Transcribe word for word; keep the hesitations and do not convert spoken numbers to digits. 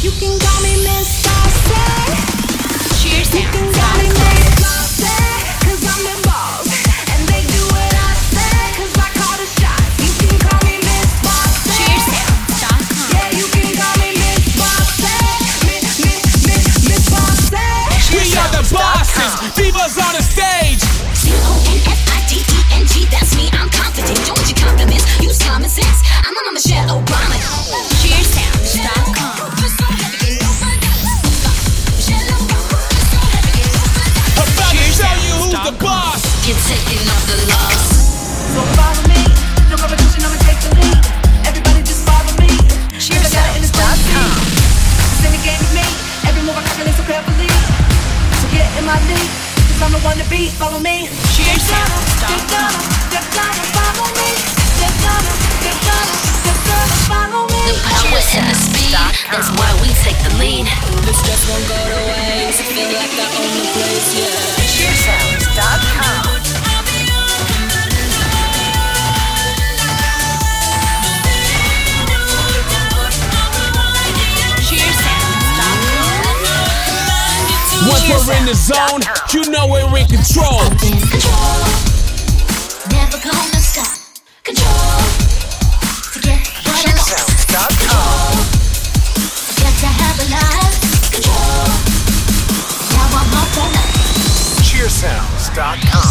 You can call me Miss Saucy. Cheers You can call me Miss Saucy, cause I'm the boss. And they do what I say, cause I call the shots. You can call me Miss Saucy. Cheers dot com. Yeah, you can call me Miss Saucy. Miss, Miss, Miss, Miss Saucy. We are the bosses, divas on the stage. C O N F I D E N G, that's me, I'm confident. Don't your compliments, use common sense. I'm on Michelle Obama. Cheers dot com. About to tell you who's the boss. You're taking off the loss. So follow me, no competition, I'ma take the lead. Everybody just follow me. Cheers dot com. It's in the game with me. Every move I calculate so carefully. So get in my league, cause I'm the one to beat. Follow me. Cheers They're gonna, they're gonna, they're gonna follow me. They're gonna, they're gonna, they're gonna follow me. The power and the speed, that's why we take the lead. The stress won't go to waste. Feel like I own the place, yeah. Cheersounds dot com. Cheers dot com. Once we're in the zone, you know we're in control. I'm in control, never gonna stop. Control, to get what I want. Cheersounds dot com. Got to have a life. Control, now I'm up all night. Cheersounds dot com.